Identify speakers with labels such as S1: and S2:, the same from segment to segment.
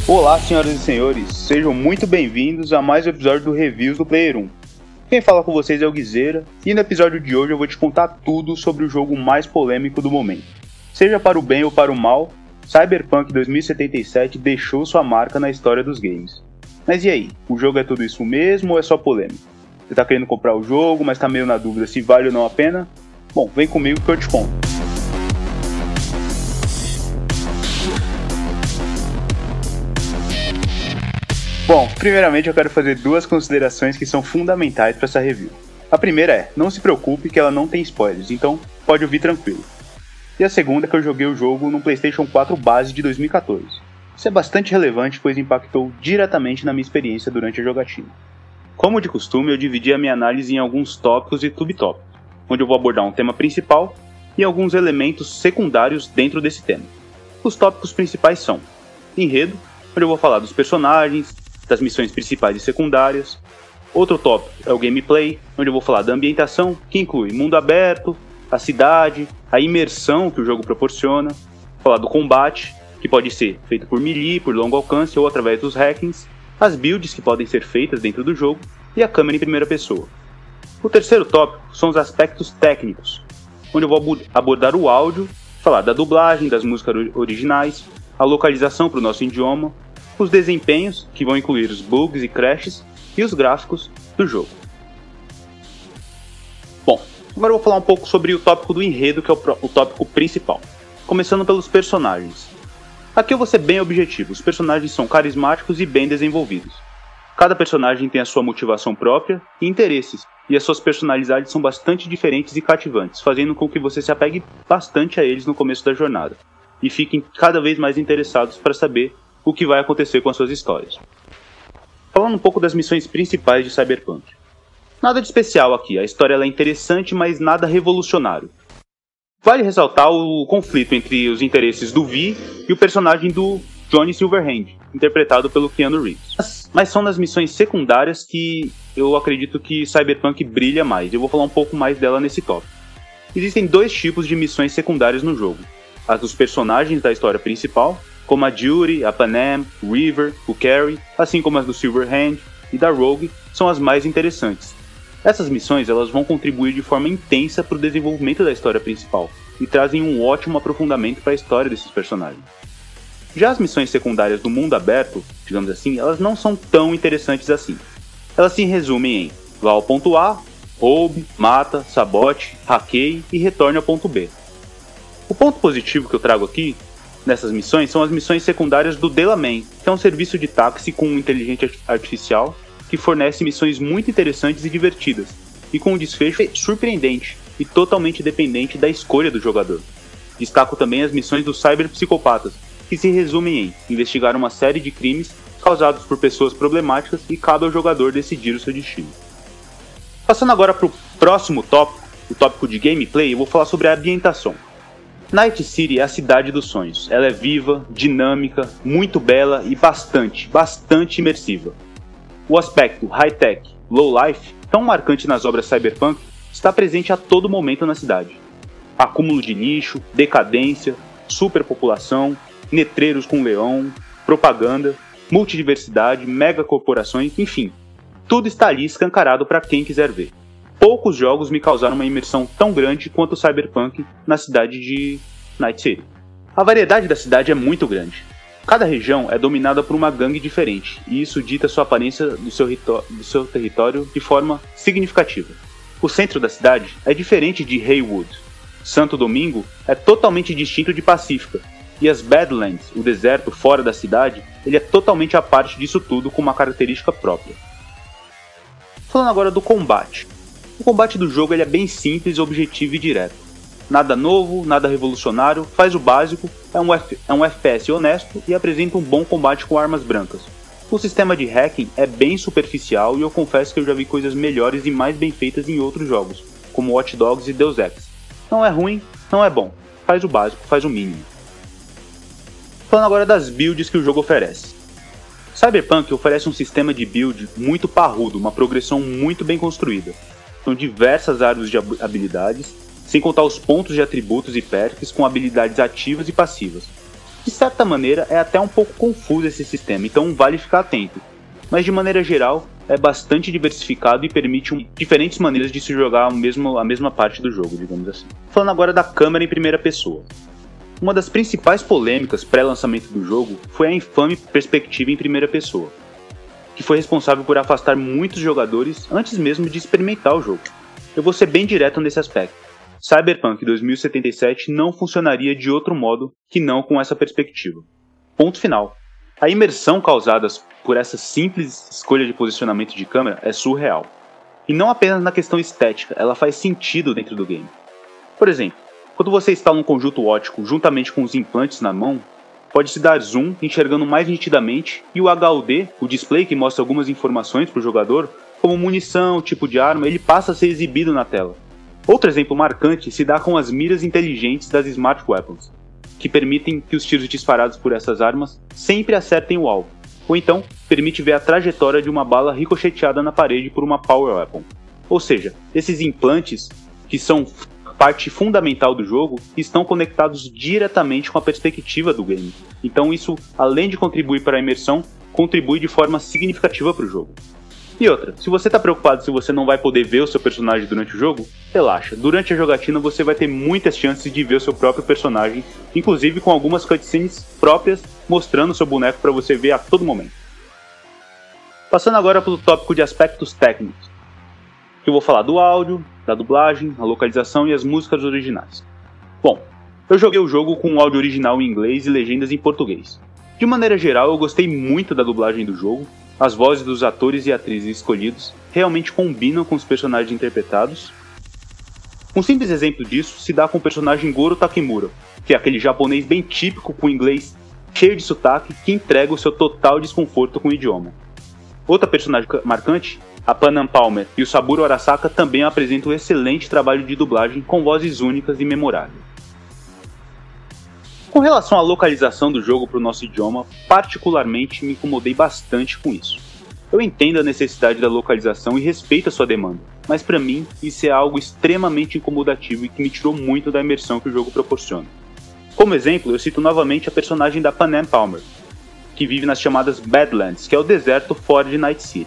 S1: Olá, senhoras e senhores, sejam muito bem-vindos a mais um episódio do Reviews do Player 1. Quem fala com vocês é o Guizeira, e no episódio de hoje eu vou te contar tudo sobre o jogo mais polêmico do momento. Seja para o bem ou para o mal, Cyberpunk 2077 deixou sua marca na história dos games. Mas e aí, o jogo é tudo isso mesmo ou é só polêmica? Você tá querendo comprar o jogo, mas tá meio na dúvida se vale ou não a pena? Bom, vem comigo que eu te conto. Bom, primeiramente eu quero fazer duas considerações que são fundamentais para essa review. A primeira é, não se preocupe que ela não tem spoilers, então pode ouvir tranquilo. E a segunda é que eu joguei o jogo no PlayStation 4 base de 2014. Isso é bastante relevante, pois impactou diretamente na minha experiência durante a jogatina. Como de costume, eu dividi a minha análise em alguns tópicos e subtópicos, onde eu vou abordar um tema principal e alguns elementos secundários dentro desse tema. Os tópicos principais são enredo, onde eu vou falar dos personagens, das missões principais e secundárias. Outro tópico é o gameplay, onde eu vou falar da ambientação, que inclui mundo aberto, a cidade, a imersão que o jogo proporciona. Vou falar do combate, que pode ser feito por melee, por longo alcance ou através dos hackings, as builds que podem ser feitas dentro do jogo e a câmera em primeira pessoa. O terceiro tópico são os aspectos técnicos, onde eu vou abordar o áudio, falar da dublagem, das músicas originais, a localização para o nosso idioma, os desempenhos, que vão incluir os bugs e crashes, e os gráficos do jogo. Bom, agora eu vou falar um pouco sobre o tópico do enredo, que é o tópico principal, começando pelos personagens. Aqui eu vou ser bem objetivo, os personagens são carismáticos e bem desenvolvidos. Cada personagem tem a sua motivação própria e interesses, e as suas personalidades são bastante diferentes e cativantes, fazendo com que você se apegue bastante a eles no começo da jornada, e fiquem cada vez mais interessados para saber o que vai acontecer com as suas histórias. Falando um pouco das missões principais de Cyberpunk. Nada de especial aqui, a história ela é interessante, mas nada revolucionário. Vale ressaltar o conflito entre os interesses do Vi e o personagem do Johnny Silverhand, interpretado pelo Keanu Reeves. Mas são nas missões secundárias que eu acredito que Cyberpunk brilha mais. Eu vou falar um pouco mais dela nesse tópico. Existem dois tipos de missões secundárias no jogo. As dos personagens da história principal, como a Judy, a Panam, o River, o Carrie, assim como as do Silverhand e da Rogue, são as mais interessantes. Essas missões elas vão contribuir de forma intensa para o desenvolvimento da história principal e trazem um ótimo aprofundamento para a história desses personagens. Já as missões secundárias do mundo aberto, digamos assim, elas não são tão interessantes assim. Elas se resumem em vá ao ponto A, roube, mata, sabote, hackeie e retorne ao ponto B. O ponto positivo que eu trago aqui nessas missões são as missões secundárias do Delamain, que é um serviço de táxi com inteligência artificial que fornece missões muito interessantes e divertidas, e com um desfecho surpreendente e totalmente dependente da escolha do jogador. Destaco também as missões dos cyberpsicopatas, que se resumem em investigar uma série de crimes causados por pessoas problemáticas e cabe ao jogador decidir o seu destino. Passando agora para o próximo tópico, o tópico de gameplay, eu vou falar sobre a ambientação. Night City é a cidade dos sonhos. Ela é viva, dinâmica, muito bela e bastante imersiva. O aspecto high-tech, low-life, tão marcante nas obras cyberpunk, está presente a todo momento na cidade. Acúmulo de lixo, decadência, superpopulação, letreiros com leão, propaganda, multidiversidade, megacorporações, enfim, tudo está ali escancarado para quem quiser ver. Poucos jogos me causaram uma imersão tão grande quanto o Cyberpunk na cidade de Night City. A variedade da cidade é muito grande. Cada região é dominada por uma gangue diferente, e isso dita sua aparência do seu território de forma significativa. O centro da cidade é diferente de Haywood. Santo Domingo é totalmente distinto de Pacífica, e as Badlands, o deserto fora da cidade, ele é totalmente à parte disso tudo com uma característica própria. Falando agora do combate. O combate do jogo ele é bem simples, objetivo e direto. Nada novo, nada revolucionário, faz o básico, é um FPS honesto e apresenta um bom combate com armas brancas. O sistema de hacking é bem superficial e eu confesso que eu já vi coisas melhores e mais bem feitas em outros jogos, como Watch Dogs e Deus Ex. Não é ruim, não é bom, faz o básico, faz o mínimo. Falando agora das builds que o jogo oferece. Cyberpunk oferece um sistema de build muito parrudo, uma progressão muito bem construída. São diversas árvores de habilidades, sem contar os pontos de atributos e perks com habilidades ativas e passivas. De certa maneira, é até um pouco confuso esse sistema, então vale ficar atento. Mas de maneira geral, é bastante diversificado e permite diferentes maneiras de se jogar a mesma parte do jogo, digamos assim. Falando agora da câmera em primeira pessoa. Uma das principais polêmicas pré-lançamento do jogo foi a infame perspectiva em primeira pessoa, que foi responsável por afastar muitos jogadores antes mesmo de experimentar o jogo. Eu vou ser bem direto nesse aspecto. Cyberpunk 2077 não funcionaria de outro modo que não com essa perspectiva. Ponto final. A imersão causada por essa simples escolha de posicionamento de câmera é surreal. E não apenas na questão estética, ela faz sentido dentro do game. Por exemplo, quando você instala um conjunto óptico juntamente com os implantes na mão, pode-se dar zoom enxergando mais nitidamente e o HUD, o display que mostra algumas informações para o jogador, como munição, tipo de arma, ele passa a ser exibido na tela. Outro exemplo marcante se dá com as miras inteligentes das Smart Weapons, que permitem que os tiros disparados por essas armas sempre acertem o alvo, ou então permite ver a trajetória de uma bala ricocheteada na parede por uma Power Weapon. Ou seja, esses implantes, que são parte fundamental do jogo, estão conectados diretamente com a perspectiva do game. Então isso, além de contribuir para a imersão, contribui de forma significativa para o jogo. E outra, se você está preocupado se você não vai poder ver o seu personagem durante o jogo, relaxa, durante a jogatina você vai ter muitas chances de ver o seu próprio personagem, inclusive com algumas cutscenes próprias mostrando o seu boneco para você ver a todo momento. Passando agora pelo tópico de aspectos técnicos, que eu vou falar do áudio, da dublagem, a localização e as músicas originais. Bom, eu joguei o jogo com o áudio original em inglês e legendas em português. De maneira geral, eu gostei muito da dublagem do jogo. As vozes dos atores e atrizes escolhidos realmente combinam com os personagens interpretados. Um simples exemplo disso se dá com o personagem Goro Takemura, que é aquele japonês bem típico com inglês cheio de sotaque que entrega o seu total desconforto com o idioma. Outra personagem marcante, a Panam Palmer e o Saburo Arasaka também apresentam um excelente trabalho de dublagem com vozes únicas e memoráveis. Com relação à localização do jogo para o nosso idioma, particularmente me incomodei bastante com isso. Eu entendo a necessidade da localização e respeito a sua demanda, mas para mim isso é algo extremamente incomodativo e que me tirou muito da imersão que o jogo proporciona. Como exemplo, eu cito novamente a personagem da Panam Palmer, que vive nas chamadas Badlands, que é o deserto fora de Night City.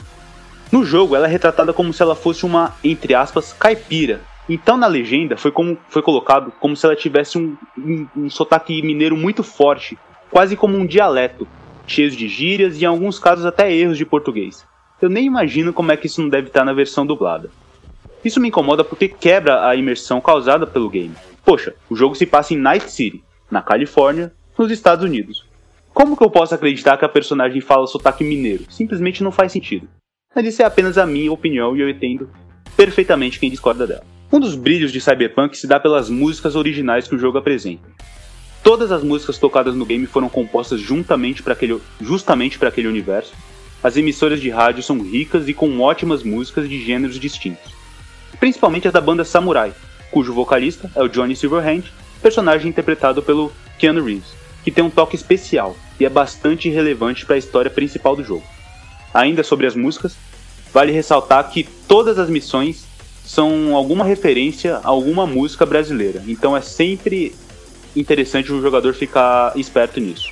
S1: No jogo, ela é retratada como se ela fosse uma, entre aspas, caipira. Então na legenda foi colocado como se ela tivesse um sotaque mineiro muito forte, quase como um dialeto, cheio de gírias e em alguns casos até erros de português. Eu nem imagino como é que isso não deve estar na versão dublada. Isso me incomoda porque quebra a imersão causada pelo game. Poxa, o jogo se passa em Night City, na Califórnia, nos Estados Unidos. Como que eu posso acreditar que a personagem fala sotaque mineiro? Simplesmente não faz sentido. Mas isso é apenas a minha opinião e eu entendo perfeitamente quem discorda dela. Um dos brilhos de Cyberpunk se dá pelas músicas originais que o jogo apresenta. Todas as músicas tocadas no game foram compostas justamente para aquele universo. As emissoras de rádio são ricas e com ótimas músicas de gêneros distintos. Principalmente as da banda Samurai, cujo vocalista é o Johnny Silverhand, personagem interpretado pelo Keanu Reeves, que tem um toque especial e é bastante relevante para a história principal do jogo. Ainda sobre as músicas, vale ressaltar que todas as missões são alguma referência a alguma música brasileira, então é sempre interessante o jogador ficar esperto nisso.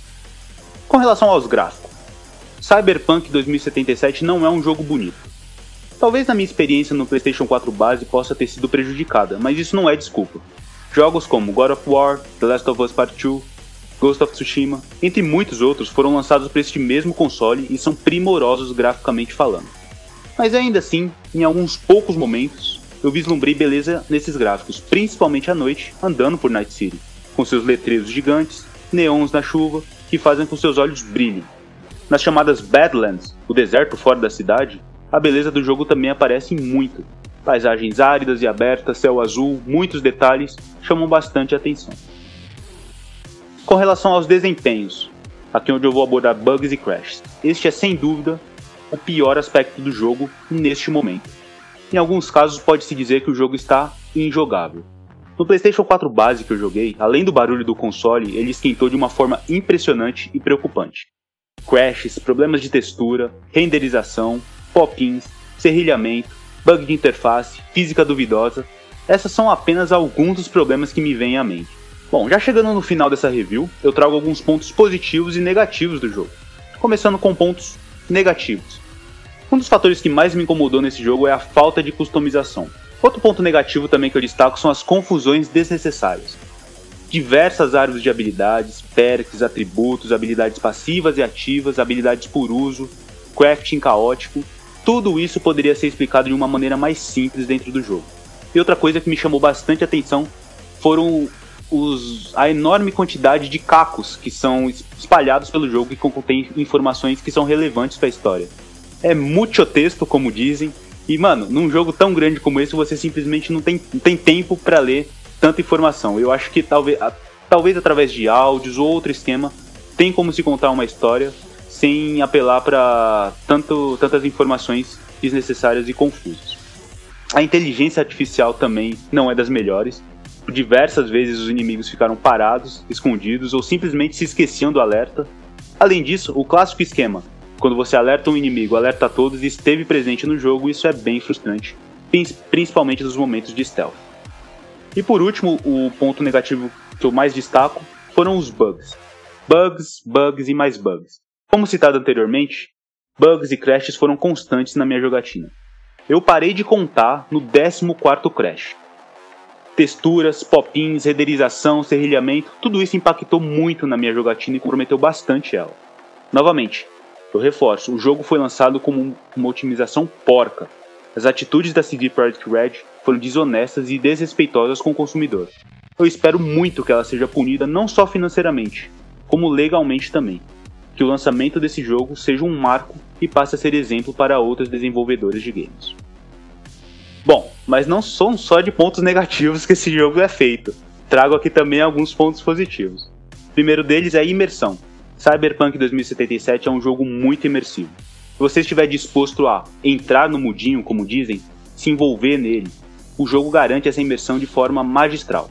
S1: Com relação aos gráficos, Cyberpunk 2077 não é um jogo bonito. Talvez na minha experiência no PlayStation 4 base possa ter sido prejudicada, mas isso não é desculpa. Jogos como God of War, The Last of Us Part 2, Ghost of Tsushima, entre muitos outros, foram lançados para este mesmo console e são primorosos graficamente falando. Mas ainda assim, em alguns poucos momentos, eu vislumbrei beleza nesses gráficos, principalmente à noite, andando por Night City, com seus letreiros gigantes, neons na chuva, que fazem com que seus olhos brilhem. Nas chamadas Badlands, o deserto fora da cidade, a beleza do jogo também aparece muito. Paisagens áridas e abertas, céu azul, muitos detalhes, chamam bastante a atenção. Com relação aos desempenhos, aqui onde eu vou abordar bugs e crashes, este é sem dúvida o pior aspecto do jogo neste momento. Em alguns casos pode-se dizer que o jogo está injogável. No PlayStation 4 base que eu joguei, além do barulho do console, ele esquentou de uma forma impressionante e preocupante. Crashes, problemas de textura, renderização, pop-ins, serrilhamento, bug de interface, física duvidosa, essas são apenas alguns dos problemas que me vêm à mente. Bom, já chegando no final dessa review, eu trago alguns pontos positivos e negativos do jogo. Começando com pontos negativos. Um dos fatores que mais me incomodou nesse jogo é a falta de customização. Outro ponto negativo também que eu destaco são as confusões desnecessárias. Diversas árvores de habilidades, perks, atributos, habilidades passivas e ativas, habilidades por uso, crafting caótico, tudo isso poderia ser explicado de uma maneira mais simples dentro do jogo. E outra coisa que me chamou bastante atenção foram a enorme quantidade de cacos que são espalhados pelo jogo e que contém informações que são relevantes para a história. É muito texto, como dizem, e mano, num jogo tão grande como esse você simplesmente não tem tempo para ler tanta informação. Eu acho que talvez através de áudios ou outro esquema tem como se contar uma história sem apelar para tantas informações desnecessárias e confusas. A inteligência artificial também não é das melhores. Diversas vezes os inimigos ficaram parados, escondidos ou simplesmente se esqueciam do alerta. Além disso, o clássico esquema, quando você alerta um inimigo, alerta a todos, esteve presente no jogo, e isso é bem frustrante, principalmente nos momentos de stealth. E por último, o ponto negativo que eu mais destaco foram os bugs. Bugs e mais bugs. Como citado anteriormente, bugs e crashes foram constantes na minha jogatina. Eu parei de contar no 14º crash. Texturas, pop-ins, renderização, serrilhamento, tudo isso impactou muito na minha jogatina e comprometeu bastante ela. Novamente, eu reforço, o jogo foi lançado como uma otimização porca. As atitudes da CD Projekt Red foram desonestas e desrespeitosas com o consumidor. Eu espero muito que ela seja punida não só financeiramente, como legalmente também. Que o lançamento desse jogo seja um marco e passe a ser exemplo para outros desenvolvedores de games. Bom, mas não são só de pontos negativos que esse jogo é feito. Trago aqui também alguns pontos positivos. O primeiro deles é a imersão. Cyberpunk 2077 é um jogo muito imersivo. Se você estiver disposto a entrar no mundinho, como dizem, se envolver nele, o jogo garante essa imersão de forma magistral.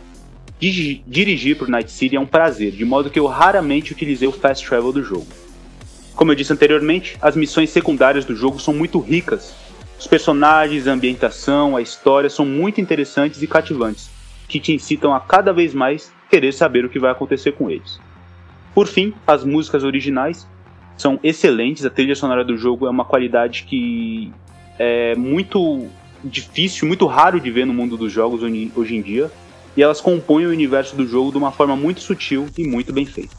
S1: Dirigir por Night City é um prazer, de modo que eu raramente utilizei o fast travel do jogo. Como eu disse anteriormente, as missões secundárias do jogo são muito ricas. Os personagens, a ambientação, a história são muito interessantes e cativantes, que te incitam a cada vez mais querer saber o que vai acontecer com eles. Por fim, as músicas originais são excelentes, a trilha sonora do jogo é uma qualidade que é muito difícil, muito raro de ver no mundo dos jogos hoje em dia, e elas compõem o universo do jogo de uma forma muito sutil e muito bem feita.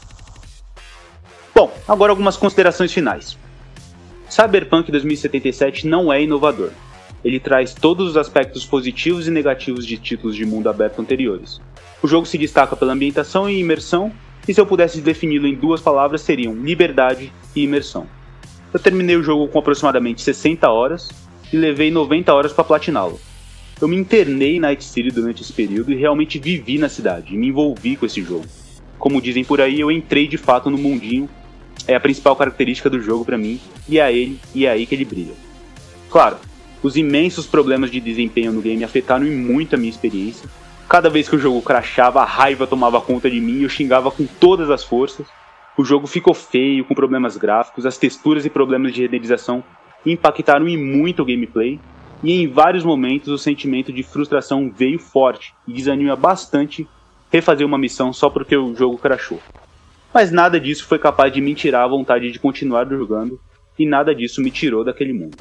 S1: Bom, agora algumas considerações finais. Cyberpunk 2077 não é inovador. Ele traz todos os aspectos positivos e negativos de títulos de mundo aberto anteriores. O jogo se destaca pela ambientação e imersão, e se eu pudesse defini-lo em duas palavras seriam liberdade e imersão. Eu terminei o jogo com aproximadamente 60 horas e levei 90 horas para platiná-lo. Eu me internei em Night City durante esse período e realmente vivi na cidade, e me envolvi com esse jogo. Como dizem por aí, eu entrei de fato no mundinho, é a principal característica do jogo pra mim, e é aí que ele brilha. Claro, os imensos problemas de desempenho no game afetaram muito a minha experiência. Cada vez que o jogo crashava, a raiva tomava conta de mim e eu xingava com todas as forças. O jogo ficou feio, com problemas gráficos, as texturas e problemas de renderização impactaram em muito o gameplay, e em vários momentos o sentimento de frustração veio forte e desanima bastante refazer uma missão só porque o jogo crashou. Mas nada disso foi capaz de me tirar a vontade de continuar jogando, e nada disso me tirou daquele mundo.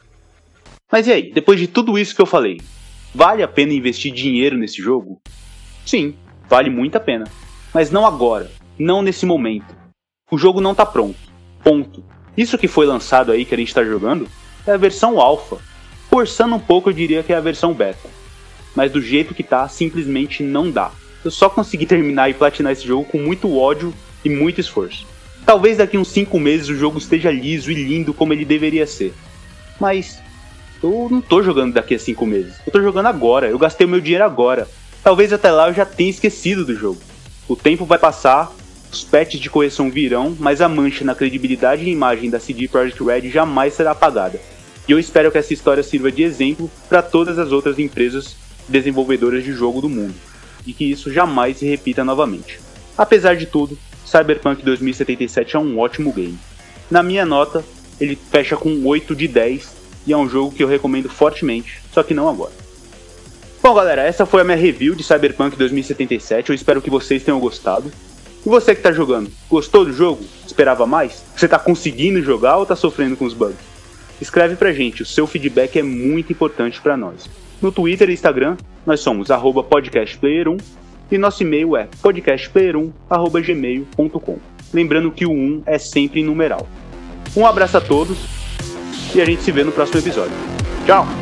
S1: Mas e aí, depois de tudo isso que eu falei, vale a pena investir dinheiro nesse jogo? Sim, vale muito a pena. Mas não agora, não nesse momento. O jogo não tá pronto. Ponto. Isso que foi lançado aí que a gente tá jogando é a versão alpha. Forçando um pouco eu diria que é a versão beta. Mas do jeito que tá, simplesmente não dá. Eu só consegui terminar e platinar esse jogo com muito ódio e muito esforço. Talvez daqui uns 5 meses o jogo esteja liso e lindo como ele deveria ser. Mas eu não tô jogando daqui a 5 meses. Eu tô jogando agora, eu gastei o meu dinheiro agora. Talvez até lá eu já tenha esquecido do jogo. O tempo vai passar, os patches de correção virão, mas a mancha na credibilidade e imagem da CD Projekt Red jamais será apagada. E eu espero que essa história sirva de exemplo para todas as outras empresas desenvolvedoras de jogo do mundo, e que isso jamais se repita novamente. Apesar de tudo, Cyberpunk 2077 é um ótimo game. Na minha nota, ele fecha com 8 de 10 e é um jogo que eu recomendo fortemente, só que não agora. Bom, galera, essa foi a minha review de Cyberpunk 2077. Eu espero que vocês tenham gostado. E você que tá jogando, gostou do jogo? Esperava mais? Você tá conseguindo jogar ou tá sofrendo com os bugs? Escreve pra gente, o seu feedback é muito importante pra nós. No Twitter e Instagram, nós somos @podcastplayer1 e nosso e-mail é podcastplayer1@gmail.com. Lembrando que o 1 é sempre em numeral. Um abraço a todos e a gente se vê no próximo episódio. Tchau!